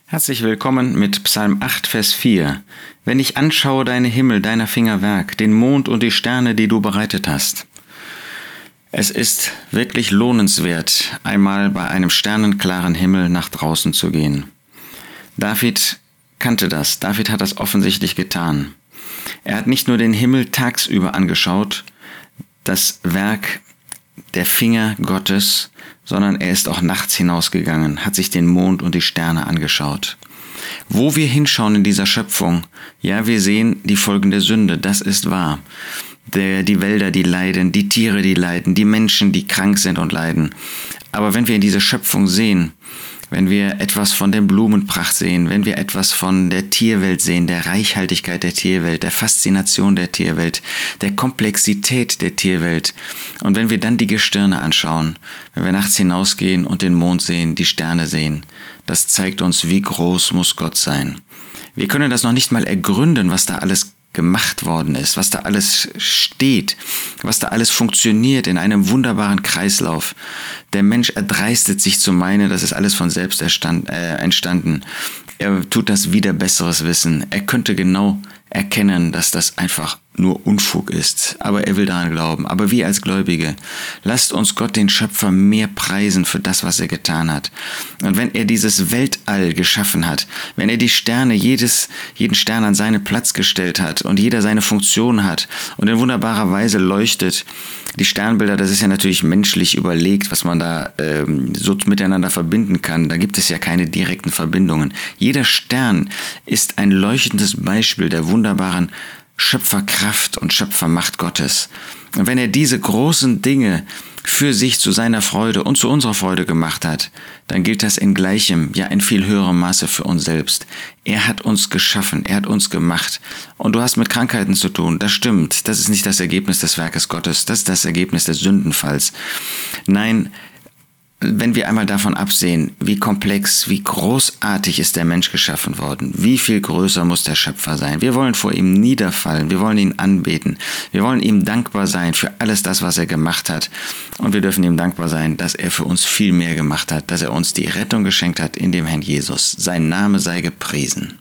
Herzlich willkommen mit Psalm 8, Vers 4. Wenn ich anschaue deine Himmel, deiner Finger Werk, den Mond und die Sterne, die du bereitet hast. Es ist wirklich lohnenswert, einmal bei einem sternenklaren Himmel nach draußen zu gehen. David kannte das. David hat das offensichtlich getan. Er hat nicht nur den Himmel tagsüber angeschaut, das Werk der Finger Gottes, sondern er ist auch nachts hinausgegangen, hat sich den Mond und die Sterne angeschaut. Wo wir hinschauen in dieser Schöpfung, ja, wir sehen die Folgen der Sünde, das ist wahr. Die Wälder, die leiden, die Tiere, die leiden, die Menschen, die krank sind und leiden. Aber wenn wir in diese Schöpfung sehen, wenn wir etwas von der Blumenpracht sehen, wenn wir etwas von der Tierwelt sehen, der Reichhaltigkeit der Tierwelt, der Faszination der Tierwelt, der Komplexität der Tierwelt, und wenn wir dann die Gestirne anschauen, wenn wir nachts hinausgehen und den Mond sehen, die Sterne sehen, das zeigt uns, wie groß muss Gott sein. Wir können das noch nicht mal ergründen, was da alles gemacht worden ist, was da alles steht, was da alles funktioniert in einem wunderbaren Kreislauf. Der Mensch erdreistet sich zu meinen, das ist alles von selbst entstanden. Er tut das wider besseres Wissen. Er könnte genau erkennen, dass das einfach nur Unfug ist, aber er will daran glauben. Aber wir als Gläubige, lasst uns Gott, den Schöpfer, mehr preisen für das, was er getan hat. Und wenn er dieses Weltall geschaffen hat, wenn er die Sterne, jeden Stern an seinen Platz gestellt hat und jeder seine Funktion hat und in wunderbarer Weise leuchtet, die Sternbilder, das ist ja natürlich menschlich überlegt, was man da so miteinander verbinden kann. Da gibt es ja keine direkten Verbindungen. Jeder Stern ist ein leuchtendes Beispiel der wunderbaren Schöpferkraft und Schöpfermacht Gottes. Und wenn er diese großen Dinge für sich zu seiner Freude und zu unserer Freude gemacht hat, dann gilt das in gleichem, ja in viel höherem Maße für uns selbst. Er hat uns geschaffen, er hat uns gemacht. Und du hast mit Krankheiten zu tun, das stimmt. Das ist nicht das Ergebnis des Werkes Gottes, das ist das Ergebnis des Sündenfalls. Nein, wenn wir einmal davon absehen, wie komplex, wie großartig ist der Mensch geschaffen worden, wie viel größer muss der Schöpfer sein. Wir wollen vor ihm niederfallen, wir wollen ihn anbeten, wir wollen ihm dankbar sein für alles das, was er gemacht hat. Und wir dürfen ihm dankbar sein, dass er für uns viel mehr gemacht hat, dass er uns die Rettung geschenkt hat in dem Herrn Jesus. Sein Name sei gepriesen.